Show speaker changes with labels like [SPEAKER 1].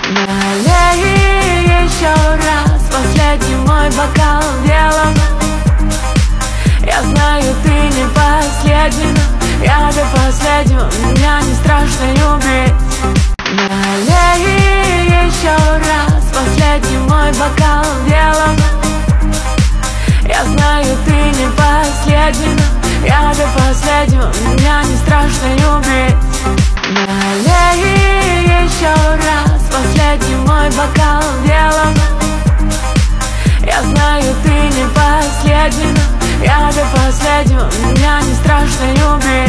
[SPEAKER 1] Налей еще раз, последний мой бокал белым. Я знаю, ты не последний, но я до последнего, меня не страшно любить. Налей еще раз, последний мой бокал белым. Я знаю, ты не последний, но я до последнего, меня не страшно любить. Налей еще раз, последний мой бокал белым. Я знаю, ты не последний, но я до последнего, меня не страшно любить.